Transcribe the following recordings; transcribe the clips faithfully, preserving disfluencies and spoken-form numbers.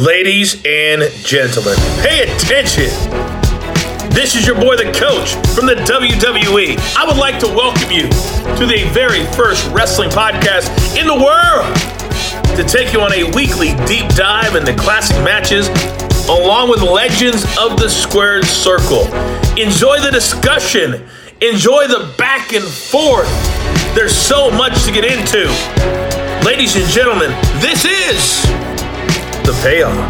Ladies and gentlemen, pay attention. This is your boy, the coach from the W W E. I would like to welcome you to the very first wrestling podcast in the world to take you on a weekly deep dive into classic matches along with legends of the squared circle. Enjoy the discussion. Enjoy the back and forth. There's so much to get into. Ladies and gentlemen, this is The Payoff.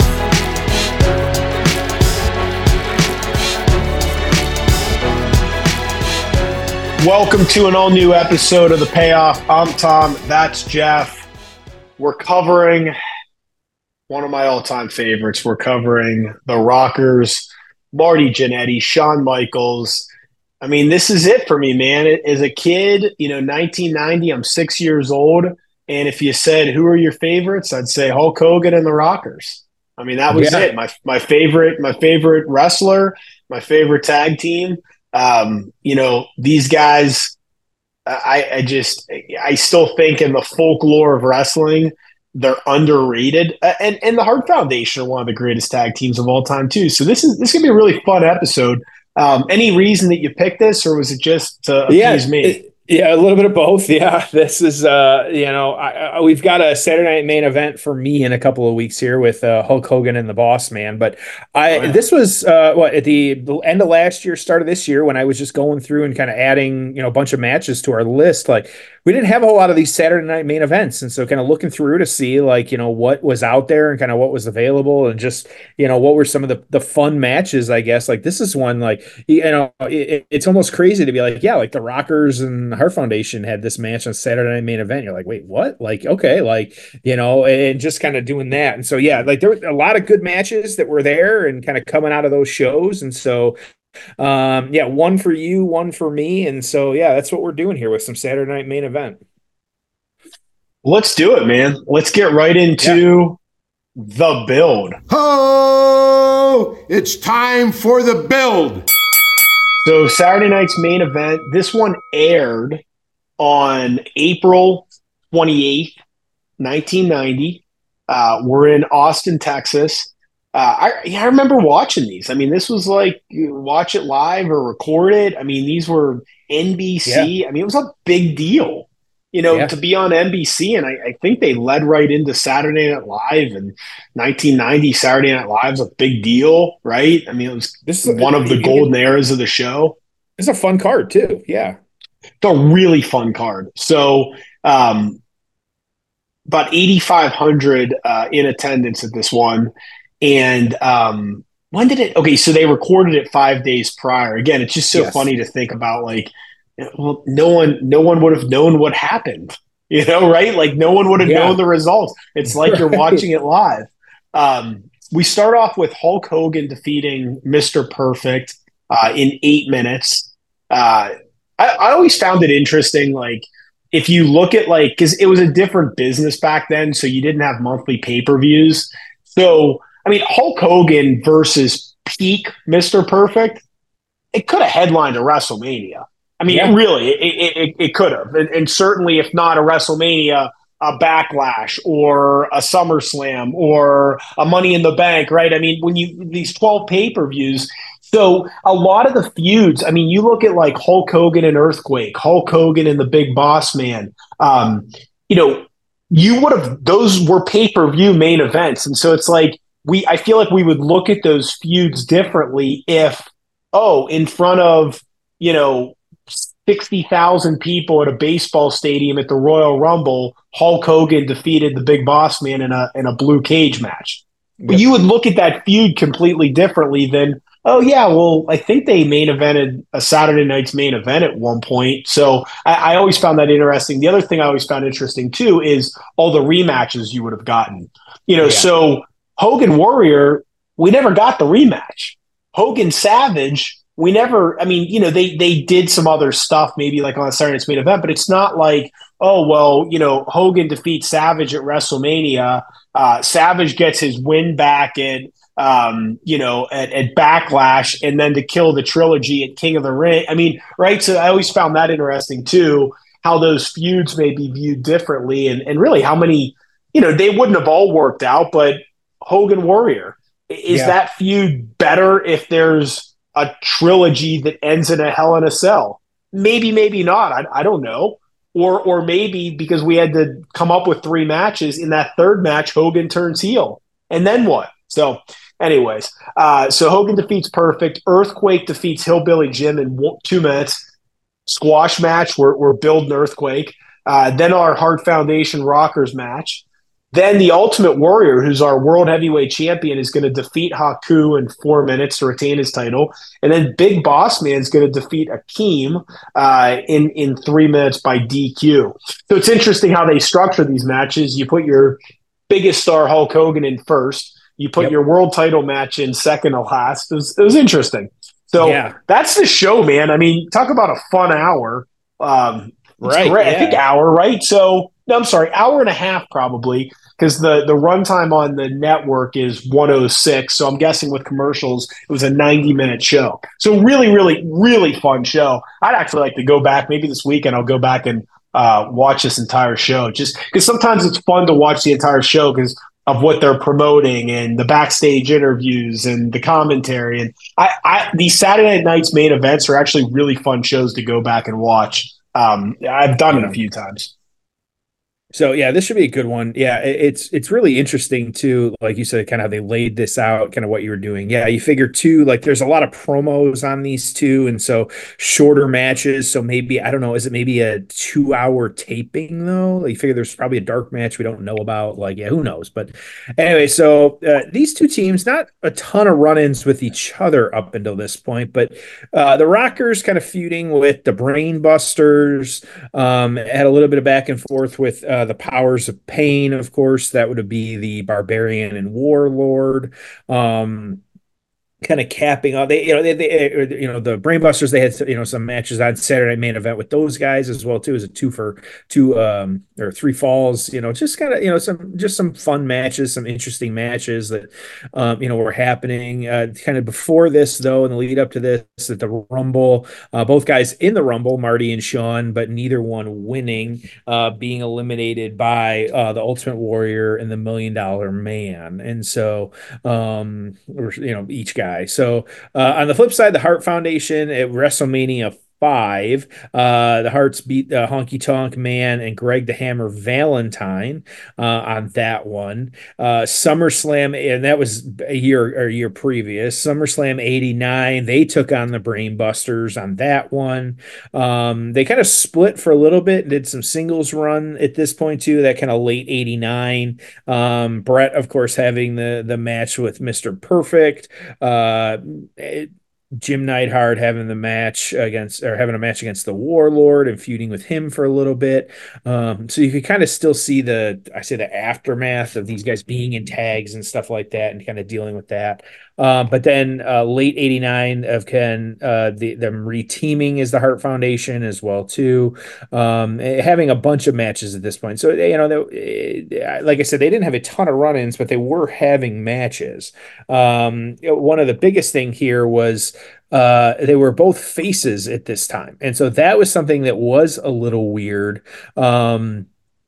Welcome to an all-new episode of The Payoff. I'm Tom. That's Jeff. We're covering one of my all-time favorites. We're covering The Rockers, Marty Jannetty, Shawn Michaels. I mean, this is it for me, man. As a kid, you know, nineteen ninety, I'm six years old. And if you said, who are your favorites? I'd say Hulk Hogan and The Rockers. I mean, that was yeah. it. My my favorite, my favorite wrestler, my favorite tag team. Um, you know, these guys, I, I just, I still think in the folklore of wrestling, they're underrated. Uh, and, and the Hart Foundation are one of the greatest tag teams of all time too. So this is, this is gonna be a really fun episode. Um, any reason that you picked this, or was it just to appease yeah, me? It, yeah, a little bit of both. Yeah, this is, uh, you know, I, I, we've got a Saturday night main event for me in a couple of weeks here with uh, Hulk Hogan and the Boss Man. But I, oh, yeah. this was uh, what at the, the end of last year, start of this year, when I was just going through and kind of adding, you know, a bunch of matches to our list. Like, we didn't have a whole lot of these Saturday night main events, and so kind of looking through to see, like, you know, what was out there and kind of what was available, and just, you know, what were some of the the fun matches. I guess like this is one, like, you know, it, it's almost crazy to be like, yeah, like the Rockers and the Hart Foundation had this match on Saturday night main event. You're like, wait, what? Like, okay, like, you know, and just kind of doing that. And so yeah, like there were a lot of good matches that were there and kind of coming out of those shows, and so. Um, yeah, one for you, one for me. And so, yeah, that's what we're doing here with some Saturday night main event. Let's do it, man. Let's get right into yeah. the build. Oh, it's time for the build. So Saturday night's main event, this one aired on April twenty-eighth, nineteen ninety. Uh, we're in Austin, Texas. Uh, I, yeah, I remember watching these. I mean, this was like, you watch it live or record it. I mean, these were N B C. Yeah. I mean, it was a big deal, you know, yeah. to be on N B C. And I, I think they led right into Saturday Night Live. And nineteen ninety Saturday Night Live was a big deal, right? I mean, it was this is one a, of the golden eras of the show. It's a fun card too. Yeah. It's a really fun card. So um, about eighty-five hundred uh, in attendance at this one. And um, when did it? Okay, so they recorded it five days prior. Again, it's just so yes. funny to think about. Like, well, no one, no one would have known what happened. You know, right? Like, no one would have yeah. known the results. It's like right. you're watching it live. Um, we start off with Hulk Hogan defeating Mister Perfect uh, in eight minutes. Uh, I, I always found it interesting. Like, if you look at like, because it was a different business back then, so you didn't have monthly pay-per-views. So. I mean, Hulk Hogan versus peak Mister Perfect, it could have headlined a WrestleMania. I mean, yeah. really, it, it, it could have. And, and certainly, if not a WrestleMania, a Backlash or a SummerSlam or a Money in the Bank, right? I mean, when you these twelve pay-per-views, so a lot of the feuds, I mean, you look at like Hulk Hogan and Earthquake, Hulk Hogan and the Big Boss Man, um, you know, you would have, those were pay-per-view main events. And so it's like, We, I feel like we would look at those feuds differently if, oh, in front of, you know, sixty thousand people at a baseball stadium at the Royal Rumble, Hulk Hogan defeated the Big Boss Man in a in a blue cage match. Yep. But you would look at that feud completely differently than, oh, yeah, well, I think they main evented a Saturday night's main event at one point. So I, I always found that interesting. The other thing I always found interesting, too, is all the rematches you would have gotten. You know, yeah. so Hogan Warrior, we never got the rematch. Hogan Savage, we never, I mean, you know, they they did some other stuff, maybe like on a Saturday night's main event, but it's not like, oh, well, you know, Hogan defeats Savage at WrestleMania. Uh, Savage gets his win back at, um, you know, at, at Backlash, and then to kill the trilogy at King of the Ring. I mean, right? So I always found that interesting, too, how those feuds may be viewed differently, and, and really how many, you know, they wouldn't have all worked out, but Hogan Warrior. Is Yeah. that feud better if there's a trilogy that ends in a Hell in a Cell? Maybe, maybe not. I, I don't know. Or or maybe because we had to come up with three matches, in that third match, Hogan turns heel. And then what? So, anyways, uh, so Hogan defeats Perfect. Earthquake defeats Hillbilly Jim in one, two minutes. Squash match, we're, we're building Earthquake. Uh, then our Hart Foundation Rockers match. Then the Ultimate Warrior, who's our world heavyweight champion, is going to defeat Haku in four minutes to retain his title. And then Big Boss Man is going to defeat Akeem uh, in, in three minutes by D Q. So it's interesting how they structure these matches. You put your biggest star, Hulk Hogan, in first. You put Yep. your world title match in second to last. It was, it was interesting. So Yeah. that's the show, man. I mean, talk about a fun hour. Um, it's Right, great. I yeah. think hour, right? So, no, I'm sorry, hour and a half probably, because the, the runtime on the network is one oh six. So I'm guessing with commercials, it was a ninety minute show. So really, really, really fun show. I'd actually like to go back. Maybe this weekend I'll go back and uh, watch this entire show, just because sometimes it's fun to watch the entire show because of what they're promoting and the backstage interviews and the commentary. And I, I these Saturday night's main events are actually really fun shows to go back and watch. Um, I've done it a few times. So yeah, this should be a good one. Yeah, it- it's it's really interesting too, like you said, kind of how they laid this out, kind of what you were doing. Yeah, you figure too, like there's a lot of promos on these two, and so shorter matches. So maybe I don't know, is it maybe a two hour taping though? Like, you figure there's probably a dark match we don't know about. Like, yeah, who knows? But anyway, so uh, these two teams, not a ton of run-ins with each other up until this point, but uh, the Rockers kind of feuding with the Brain Busters. Um, had a little bit of back and forth with uh, the Powers of Pain, of course. That would be the Barbarian and Warlord. Um, kind of capping off. They, you know, they, they, you know, the Brainbusters. They had, you know, some matches on Saturday main event with those guys as well too. As a two for two, um, or three falls. You know, just kind of, you know, some just some fun matches, some interesting matches that, um, you know, were happening. Uh, kind of before this though, in the lead up to this, at the Rumble, uh, both guys in the Rumble, Marty and Sean, but neither one winning, uh, being eliminated by uh, the Ultimate Warrior and the Million Dollar Man, and so, um, or, you know, each guy. So uh, on the flip side, the Hart Foundation at WrestleMania five, uh, the Harts beat uh, Honky Tonk Man and Greg the Hammer Valentine uh, on that one. Uh, SummerSlam, and that was a year or a year previous. SummerSlam eighty-nine, they took on the Brain Busters on that one. Um, they kind of split for a little bit, did some singles run at this point too. That kind of late eighty-nine. Um, Brett, of course, having the the match with Mister Perfect. Uh, it, Jim Neidhart having the match against, or having a match against the Warlord and feuding with him for a little bit. Um, so you could kind of still see the, I say the aftermath of these guys being in tags and stuff like that and kind of dealing with that. Um, but then uh, late eighty-nine of Ken, uh, the, them reteaming as the Hart Foundation as well too. Um, having a bunch of matches at this point. So, you know, they, like I said, they didn't have a ton of run-ins, but they were having matches. Um, one of the biggest thing here was uh, they were both faces at this time. And so that was something that was a little weird. Um,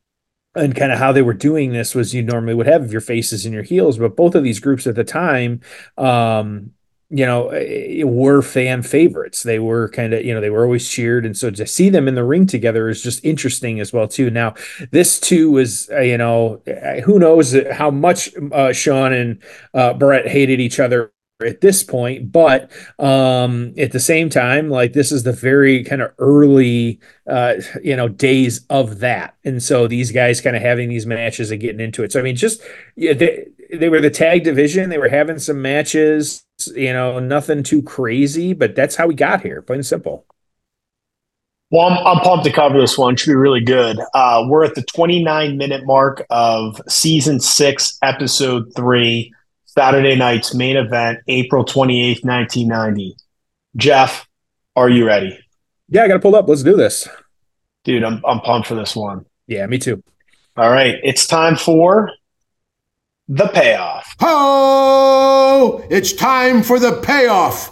and kind of how they were doing this was you normally would have your faces and your heels, but both of these groups at the time, um, you know, were fan favorites. They were kind of, you know, they were always cheered. And so to see them in the ring together is just interesting as well, too. Now, this too was, uh, you know, who knows how much uh, Sean and uh, Brett hated each other at this point, but um at the same time, like, this is the very kind of early uh you know days of that, and so these guys kind of having these matches and getting into it. So I mean, just yeah, they, they were the tag division, they were having some matches, you know, nothing too crazy, but that's how we got here, plain and simple. Well, I'm, I'm pumped to cover this one. It should be really good. Uh, we're at the twenty-nine minute mark of season six, episode three. Saturday night's main event, April twenty-eighth, nineteen ninety. Jeff, are you ready? Yeah, I got to pull up. Let's do this. Dude, I'm I'm pumped for this one. Yeah, me too. All right, it's time for the payoff. Oh, it's time for the payoff.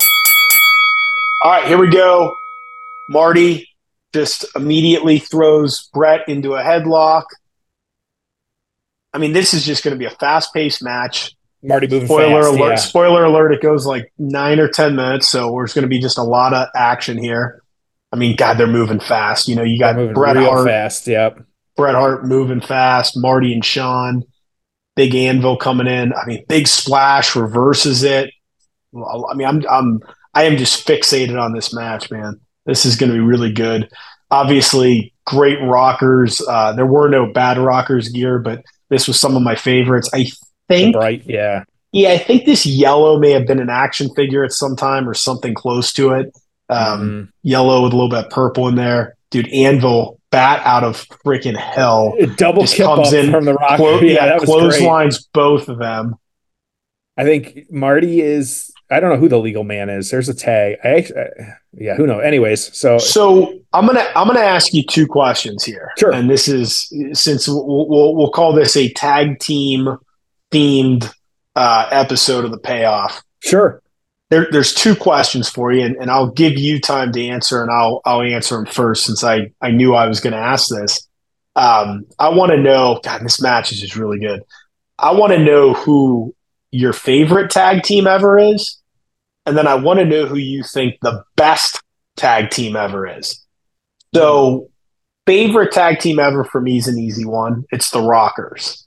All right, here we go. Marty just immediately throws Brett into a headlock. I mean, this is just going to be a fast-paced match. Marty moving Spoiler fast, alert! yeah. Spoiler alert! It goes like nine or ten minutes, so there's going to be just a lot of action here. I mean, God, they're moving fast. You know, you They're got moving Bret real Hart, fast. Yep. Bret Hart moving fast, Marty and Shawn, big anvil coming in. I mean, big splash reverses it. Well, I mean, I'm I'm I am just fixated on this match, man. This is going to be really good. Obviously, great rockers. Uh, there were no bad rockers gear, but this was some of my favorites. I The think, bright, yeah. yeah, I think this yellow may have been an action figure at some time or something close to it. Um, Mm-hmm. Yellow with a little bit of purple in there. Dude, Anvil, bat out of freaking hell. Double Just kip comes up in, from the rock. clo- yeah, yeah, that was great. clotheslines both of them. I think Marty is. I don't know who the legal man is. There's a tag. I actually, yeah, who knows? Anyways, so So I'm gonna I'm gonna ask you two questions here, Sure. and this is since we'll we'll, we'll call this a tag team themed uh, episode of the payoff. sure. There, there's two questions for you, and, and I'll give you time to answer, and I'll I'll answer them first since I I knew I was going to ask this. Um, I want to know. God, this match is just really good. I want to know who your favorite tag team ever is, and then I want to know who you think the best tag team ever is. So, favorite tag team ever for me is an easy one. It's the Rockers.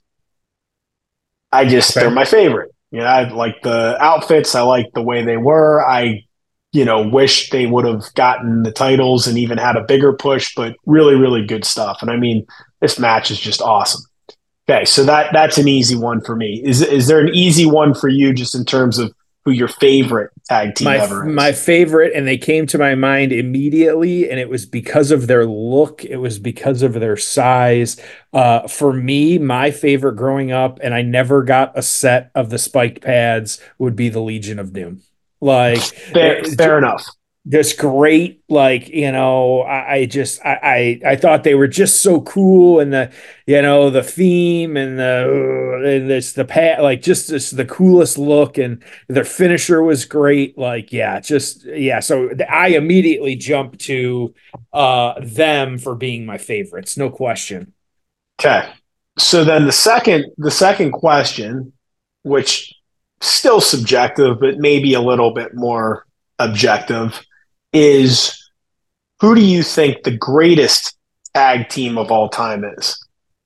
I just, Okay. they're my favorite. You know, I like the outfits. I like the way they were. I, you know, wish they would have gotten the titles and even had a bigger push, but really, really good stuff. And I mean, this match is just awesome. Okay, so that that's an easy one for me. Is is there an easy one for you just in terms of who your favorite tag team My ever is? my favorite, and they came to my mind immediately, and it was because of their look. It was because of their size. Uh, for me, my favorite growing up, and I never got a set of the spiked pads, would be the Legion of Doom. Like fair, it- fair enough. just great. Like, you know, I, I just I, I I thought they were just so cool, and the you know the theme and the uh, and this the pat like just this, the coolest look, and their finisher was great. Like, yeah, just yeah. So I immediately jumped to uh them for being my favorites, no question. Okay. So then the second the second question, which still subjective, but maybe a little bit more objective, is who do you think the greatest tag team of all time is?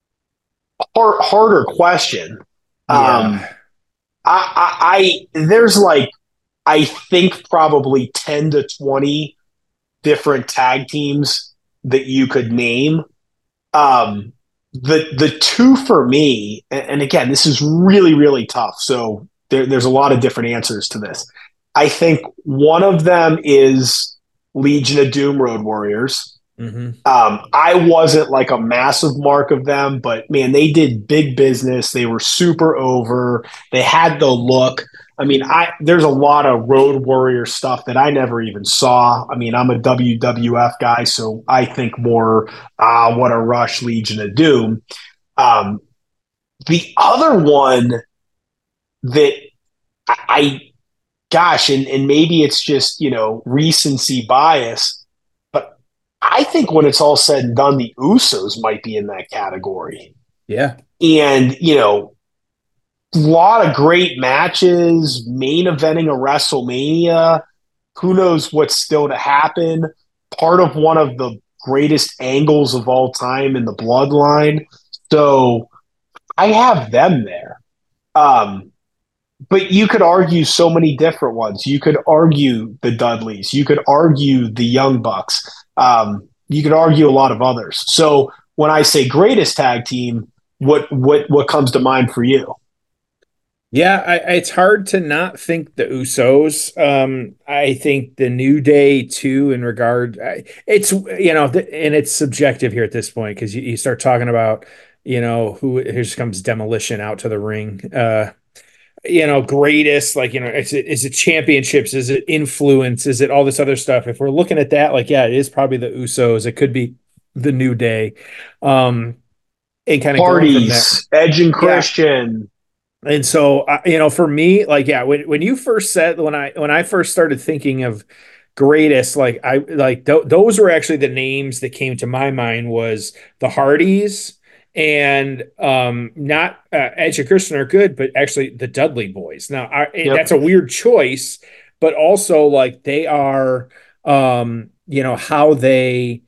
Hard, harder question. Um, Yeah. I, I, I there's like I think probably ten to twenty different tag teams that you could name. Um, the the two for me, and, and again, this is really really tough. So there, there's a lot of different answers to this. I think one of them is Legion of Doom Road Warriors. Mm-hmm. Um, I wasn't like a massive mark of them, but man, they did big business. They were super over. They had the look. I mean, I there's a lot of Road Warrior stuff that I never even saw. I mean, I'm a W W F guy, so I think more, ah, what a rush, Legion of Doom. Um, the other one that I, I gosh, and, and maybe it's just, you know, recency bias, but I think when it's all said and done, the Usos might be in that category. Yeah. And, you know, a lot of great matches, main eventing a WrestleMania. Who knows what's still to happen? Part of one of the greatest angles of all time in the Bloodline. So I have them there. Um, but you could argue so many different ones. You could argue the Dudleys. You could argue the Young Bucks. Um, you could argue a lot of others. So when I say greatest tag team, what what what comes to mind for you? Yeah, I, it's hard to not think the Usos. Um, I think the New Day too. In regard, I, it's you know, th- and it's subjective here at this point because you, you start talking about you know who here just comes Demolition out to the ring. Uh, you know, greatest, like you know, is it is it championships? Is it influence? Is it all this other stuff? If we're looking at that, like yeah, it is probably the Usos. It could be the New Day. Um, and kind of Parties, Edge and Christian. Yeah. And so, uh, you know, for me, like, yeah, when, when you first said, when I, when I first started thinking of greatest, like I, like th- those were actually the names that came to my mind was the Hardys and um, not uh, Edge and Christian are good, but actually the Dudley boys. Now, I, Yep. that's a weird choice, but also like they are, um, you know, how they.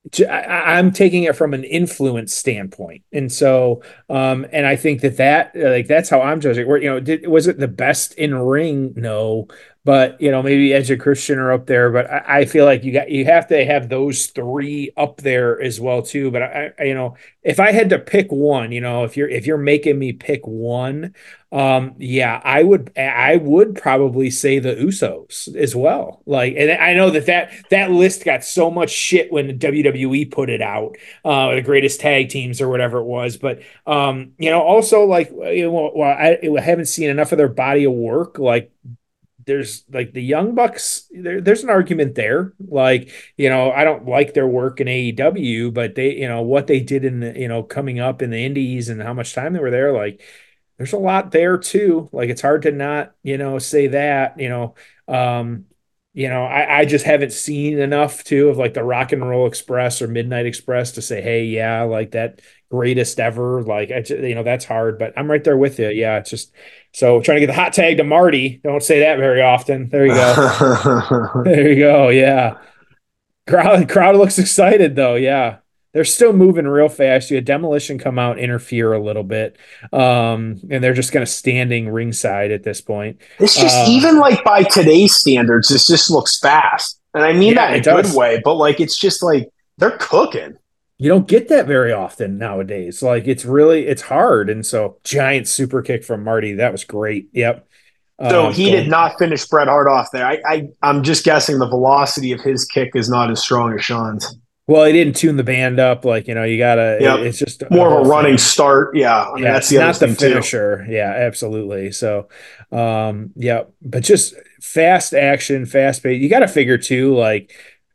I, I'm taking it from an influence standpoint, and so, um, and I think that that like that's how I'm judging. Where you know, did, was it the best in ring? No, but you know, maybe Edge and Christian are up there. But I, I feel like you got you have to have those three up there as well too. But I, I, you know, if I had to pick one, you know, if you're if you're making me pick one, um, yeah, I would I would probably say the Usos as well. Like, and I know that that that list got so much shit when W W E put it out, uh, the greatest tag teams or whatever it was. But um, you know, also like you know, well, I, I haven't seen enough of their body of work. Like, there's like the Young Bucks, there, there's an argument there. Like, you know, I don't like their work in A E W, but they, you know, what they did in the, you know, coming up in the indies and how much time they were there, like there's a lot there too. Like it's hard to not, you know, say that, you know, um, you know, I, I just haven't seen enough too of like the Rock and Roll Express or Midnight Express to say, hey, yeah, like that greatest ever. Like I, just, you know, that's hard, but I'm right there with you. Yeah, it's just so trying to get the hot tag to Marty. Don't say that very often. There you go. There you go. Yeah, crowd crowd looks excited though. Yeah. They're still moving real fast. You had Demolition come out, interfere a little bit, um, and they're just kind of standing ringside at this point. It's just uh, even like by today's standards, this just looks fast, and I mean yeah, that in a good does. way. But like, it's just like they're cooking. You don't get that very often nowadays. Like it's really it's hard, and so giant super kick from Marty. That was great. Yep. So um, he going. did not finish Bret Hart off there. I, I I'm just guessing the velocity of his kick is not as strong as Shawn's. Well, he didn't tune the band up. Like, you know, you gotta, yep. it, it's just more of a running thing. start. Yeah. I mean, yeah, that's the not other the finisher. Too. Yeah, absolutely. So, um, yeah, but just fast action, fast pace. You got to figure too, like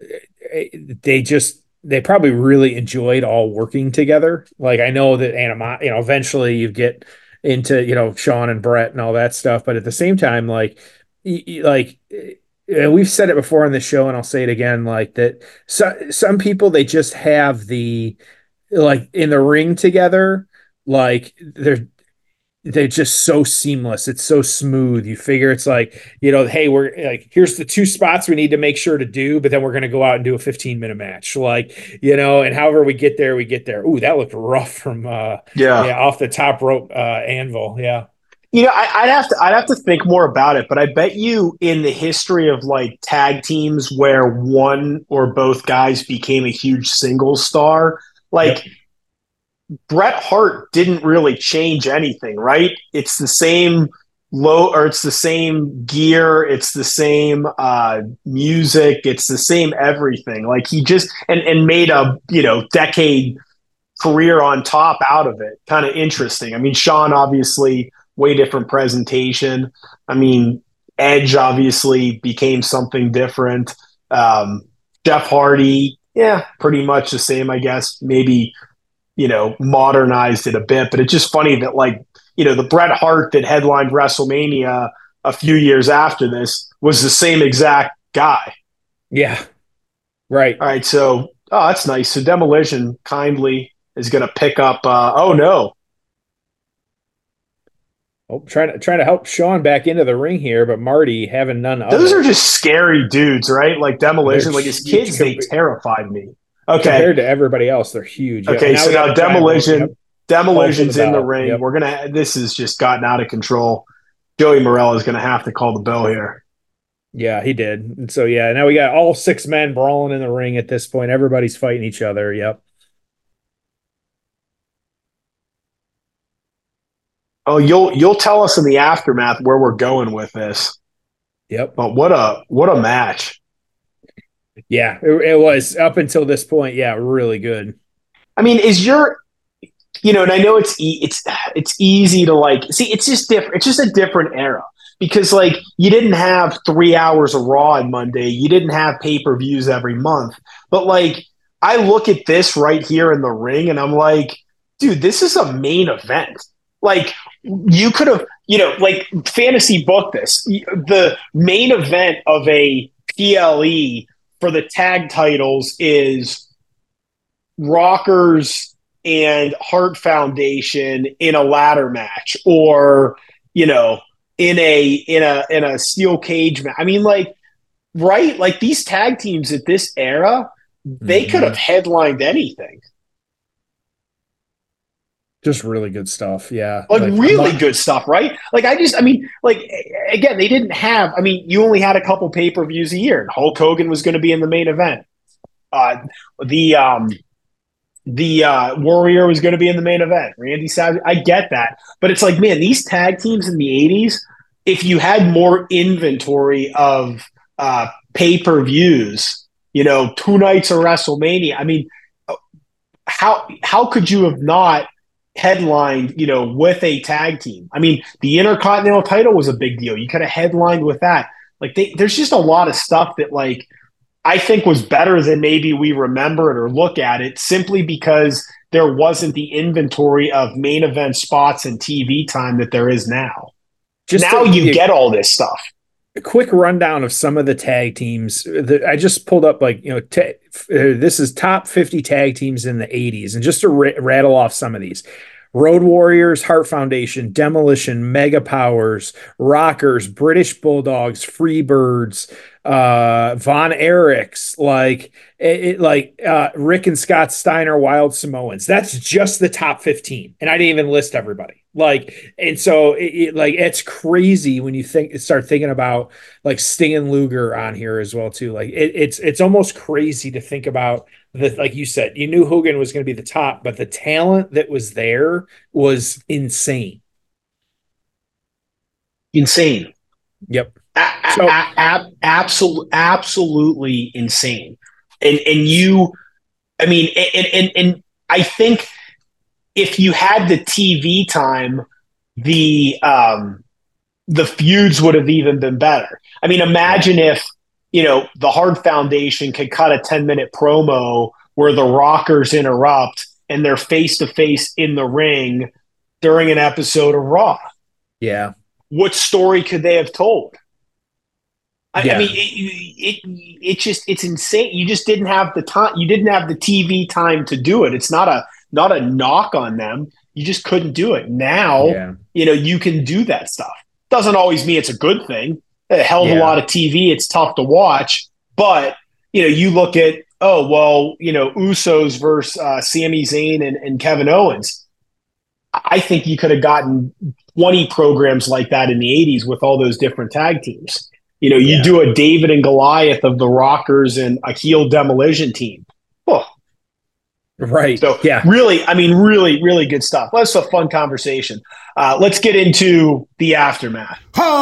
they just, they probably really enjoyed all working together. Like, I know that anima, you know, eventually you get into, you know, Shawn and Bret and all that stuff. But at the same time, like, like, and we've said it before on the show, and I'll say it again, like that. So, some people they just have the like in the ring together, like they're they're just so seamless. It's so smooth. You figure it's like, you know, hey, we're like, here's the two spots we need to make sure to do, but then we're gonna go out and do a fifteen minute match, like you know, and however we get there, we get there. Ooh, that looked rough from uh, yeah, yeah, off the top rope uh, anvil, yeah. You know, I, I'd have to I'd have to think more about it, but I bet you in the history of like tag teams where one or both guys became a huge single star, like yep. Bret Hart didn't really change anything, right? It's the same low, or it's the same gear, it's the same uh, music, it's the same everything. Like he just and and made a you know decade career on top out of it. Kind of interesting. I mean, Shawn obviously. Way different presentation. I mean, Edge obviously became something different. Um, Jeff Hardy, yeah, pretty much the same, I guess. Maybe, you know, modernized it a bit. But it's just funny that, like, you know, the Bret Hart that headlined WrestleMania a few years after this was the same exact guy. Yeah. Right. All right. So, oh, that's nice. So Demolition kindly is going to pick up, uh, oh, no. Oh, trying to trying to help Shawn back into the ring here, but Marty having none of those are just scary dudes, right? Like Demolition, they're like his kids, they terrified me. Okay, compared to everybody else, they're huge. Okay, yeah, so now Demolition, yep. Demolition's in the ring. Yep. We're gonna. This has just gotten out of control. Joey Morella is gonna have to call the bell here. Yeah, he did. And so yeah, now we got all six men brawling in the ring at this point. Everybody's fighting each other. Yep. Oh, you'll you'll tell us in the aftermath where we're going with this. Yep. But what a what a match. Yeah, it, it was up until this point. Yeah, really good. I mean, is your, you know, and I know it's e- it's it's easy to like see. It's just different. It's just a different era because like you didn't have three hours of Raw on Monday. You didn't have pay per views every month. But like I look at this right here in the ring, and I'm like, dude, this is a main event. Like you could have, you know, like fantasy book this. The main event of a P L E for the tag titles is Rockers and Hart Foundation in a ladder match, or, you know, in a in a in a steel cage match. I mean, like, right? Like, these tag teams at this era, they mm-hmm. could have headlined anything. Just really good stuff. Yeah. Like, like really not- good stuff, right? Like, I just, I mean, like, again, they didn't have, I mean, you only had a couple pay-per-views a year, and Hulk Hogan was going to be in the main event. Uh, the, um, the uh, Warrior was going to be in the main event. Randy Savage, I get that. But it's like, man, these tag teams in the eighties, if you had more inventory of uh, pay-per-views, you know, two nights of WrestleMania, I mean, how how could you have not headlined, you know, with a tag team? I mean, the Intercontinental title was a big deal. You could have headlined with that. Like, they, there's just a lot of stuff that, like, I think was better than maybe we remember it or look at it, simply because there wasn't the inventory of main event spots and T V time that there is now. Just now you get all this stuff. A quick rundown of some of the tag teams that I just pulled up, like, you know, t- uh, this is top fifty tag teams in the eighties. And just to r- rattle off some of these: Road Warriors, Hart Foundation, Demolition, Mega Powers, Rockers, British Bulldogs, Freebirds, uh, Von Erichs, like it, it like uh, Rick and Scott Steiner, Wild Samoans. That's just the top fifteen, and I didn't even list everybody. Like, and so it, it like it's crazy when you think start thinking about like Sting and Luger on here as well too. Like it, it's it's almost crazy to think about the, like you said, you knew Hogan was going to be the top, but the talent that was there was insane. Insane. Yep. A- so, a- a- absolutely, absolutely insane. And and you, I mean, and and and I think if you had the T V time, the um, the feuds would have even been better. I mean, imagine if, you know, the Hart Foundation could cut a ten minute promo where the Rockers interrupt and they're face to face in the ring during an episode of Raw. Yeah. What story could they have told? I, yeah. I mean, it, it, it just, it's insane. You just didn't have the time. You didn't have the T V time to do it. It's not a, not a knock on them. You just couldn't do it. Now, yeah. you know, you can do that stuff. Doesn't always mean it's a good thing. A hell of yeah. a lot of T V. It's tough to watch, but, you know, you look at, oh, well, you know, Usos versus uh, Sami Zayn and, and Kevin Owens. I think you could have gotten twenty programs like that in the eighties with all those different tag teams. You know, you yeah. do a David and Goliath of the Rockers and a heel Demolition team. Oh, right. So, yeah, really, I mean, really, really good stuff. That's a fun conversation. Uh, let's get into the aftermath.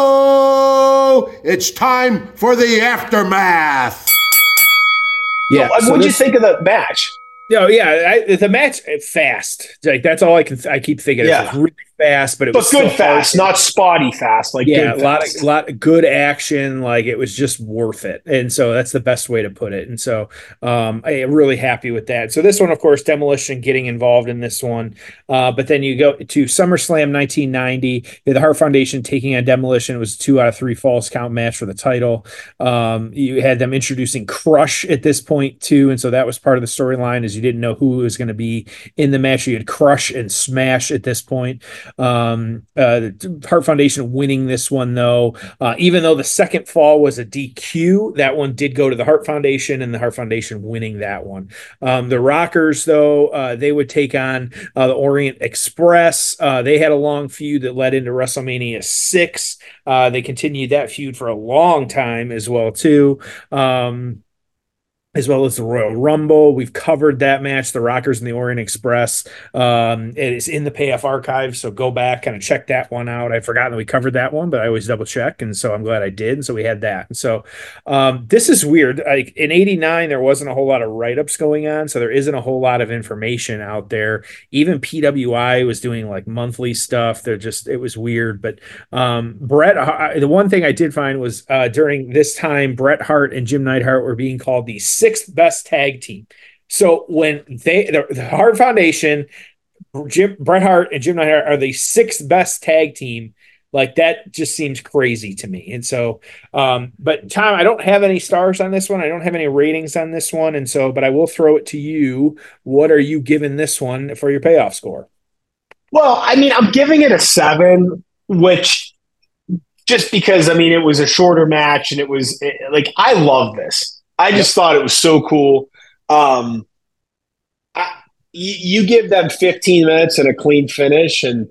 Oh, it's time for the aftermath. Yeah. So, so what did you think of the match? No, yeah, I, the match fast. Like that's all I can. I keep thinking. Yeah. It was really fast, but it but was good fast, not spotty fast. Like yeah, good a lot fast. of lot of good action. Like it was just worth it, and so that's the best way to put it. And so um, I'm really happy with that. So this one, of course, Demolition getting involved in this one, uh, but then you go to SummerSlam nineteen ninety. The Hart Foundation taking on Demolition. It was a two out of three false count match for the title. Um, you had them introducing Crush at this point too, and so that was part of the storyline. Is you didn't know who was going to be in the match. You had Crush and Smash at this point. Um, uh, the Hart Foundation winning this one though, uh, even though the second fall was a D Q, that one did go to the Hart Foundation, and the Hart Foundation winning that one. Um, the Rockers though, uh, they would take on uh, the Orient Express. Uh, they had a long feud that led into WrestleMania six. Uh, they continued that feud for a long time as well too. Um, as well as the Royal Rumble. We've covered that match, the Rockers and the Orient Express. Um, it is in the Payoff archive, so go back, kind of check that one out. I'd forgotten that we covered that one, but I always double check, and so I'm glad I did. And so we had that. And so um, this is weird. Like in eighty-nine, there wasn't a whole lot of write-ups going on, so there isn't a whole lot of information out there. Even P W I was doing like monthly stuff. They're just, it was weird. But um, Bret, I, the one thing I did find was uh, during this time, Bret Hart and Jim Neidhart were being called the sixth best tag team. So when they, the, the Hart Foundation, Jim, Bret Hart and Jim Neidhart are the sixth best tag team. Like that just seems crazy to me. And so, um, but Tom, I don't have any stars on this one. I don't have any ratings on this one. And so, but I will throw it to you. What are you giving this one for your payoff score? Well, I mean, I'm giving it a seven, which just because, I mean, it was a shorter match and it was it, like, I love this. I just yep. thought it was so cool. Um, I, you, you give them fifteen minutes and a clean finish, and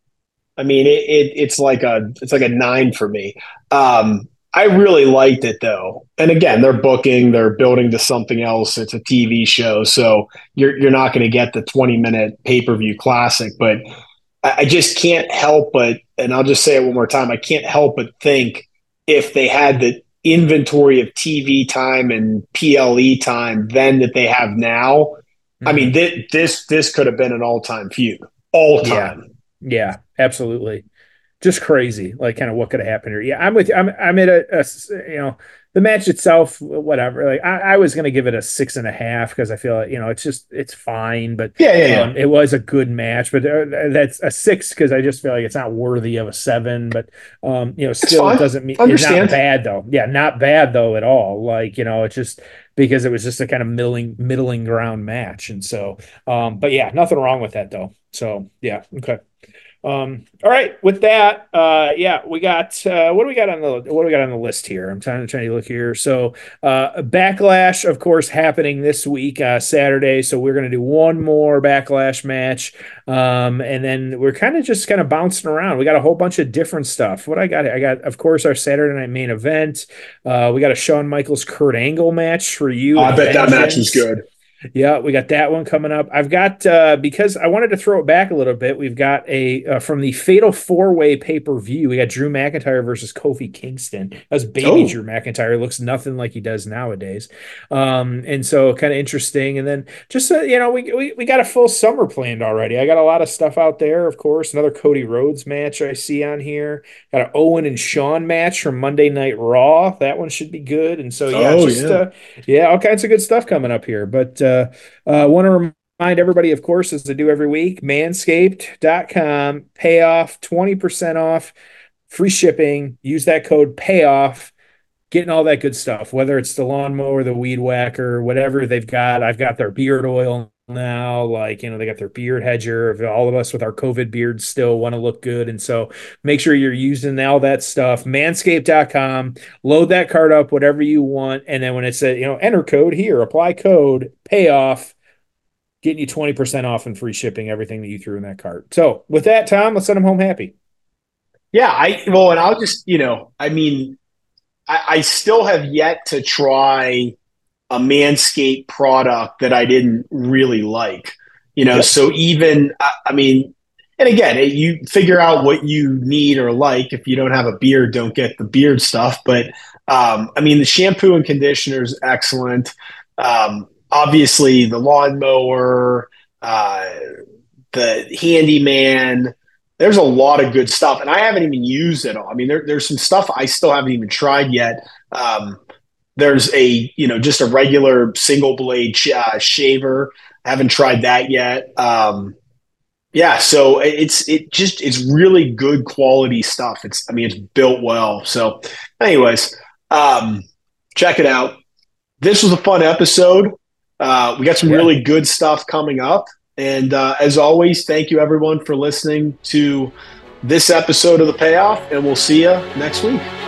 I mean, it, it it's like a it's like a nine for me. Um, I really liked it though, and again, they're booking, they're building to something else. It's a T V show, so you're you're not going to get the twenty minute pay per view classic. But I, I just can't help but, and I'll just say it one more time, I can't help but think if they had the inventory of T V time and P L E time then that they have now, mm-hmm. I mean, th- this this could have been an all time feud, all time. Yeah. Yeah, absolutely. Just crazy. Like kind of what could have happened here. Yeah, I'm with you. I'm I'm at a, a you know, the match itself, whatever. Like I, I was gonna give it a six and a half because I feel like, you know, it's just it's fine. But yeah, yeah, um, yeah. It was a good match. But uh, that's a six because I just feel like it's not worthy of a seven. But um, you know, still it doesn't mean it's not bad though. Yeah, not bad though at all. Like, you know, it's just because it was just a kind of middling middling ground match. And so um, but yeah, nothing wrong with that though. So yeah, okay. Um, all right, with that, uh, yeah, we got, uh, what do we got on the, what do we got on the list here? I'm trying to, trying to look here. So, uh, Backlash, of course, happening this week, uh, Saturday. So we're going to do one more Backlash match. Um, and then we're kind of just kind of bouncing around. We got a whole bunch of different stuff. What I got, I got, of course, our Saturday night main event. Uh, we got a Shawn Michaels Kurt Angle match for you. Oh, I bet that match was good. Yeah, we got that one coming up. I've got, uh, because I wanted to throw it back a little bit, we've got a, uh, from the Fatal four-way pay-per-view, we got Drew McIntyre versus Kofi Kingston. That was baby oh. Drew McIntyre. Looks nothing like he does nowadays. Um, and so kind of interesting. And then just, uh, you know, we, we we got a full summer planned already. I got a lot of stuff out there, of course. Another Cody Rhodes match I see on here. Got an Owen and Shawn match from Monday Night Raw. That one should be good. And so, yeah, oh, just, yeah. Uh, yeah, all kinds of good stuff coming up here. But, uh, Uh, uh, want to remind everybody, of course, as I do every week, manscaped dot com, payoff, twenty percent off, free shipping. Use that code payoff, getting all that good stuff, whether it's the lawnmower, the weed whacker, whatever they've got. I've got their beard oil now, like, you know, they got their beard hedger. All of us with our COVID beards still want to look good. And so make sure you're using all that stuff. manscaped dot com, load that card up, whatever you want. And then when it says, you know, enter code here, apply code, payoff, getting you twenty percent off and free shipping, everything that you threw in that cart. So with that, Tom, let's send them home happy. Yeah. I, well, and I'll just, you know, I mean, I, I still have yet to try a Manscaped product that I didn't really like, you know, yep. So even, I, I mean, and again, it, you figure out what you need or like. If you don't have a beard, don't get the beard stuff. But um, I mean, the shampoo and conditioner is excellent. Um, obviously the lawnmower, uh, the handyman, there's a lot of good stuff, and I haven't even used it all. I mean, there, there's some stuff I still haven't even tried yet. Um, There's a, you know, just a regular single blade sh- uh, shaver. I haven't tried that yet. Um, yeah. So it's, it just, it's really good quality stuff. It's, I mean, it's built well. So anyways, um, check it out. This was a fun episode. Uh, we got some yeah. really good stuff coming up. And uh, as always, thank you everyone for listening to this episode of The Payoff, and we'll see you next week.